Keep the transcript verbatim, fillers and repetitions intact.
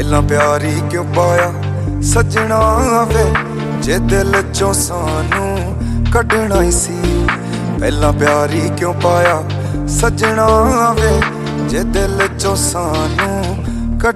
पहला प्यारी क्यों पाया सजना वे जे दिल चों सानू कढना ही सी। पहला प्यारी क्यों पाया सजना वे जे दिल चों सानू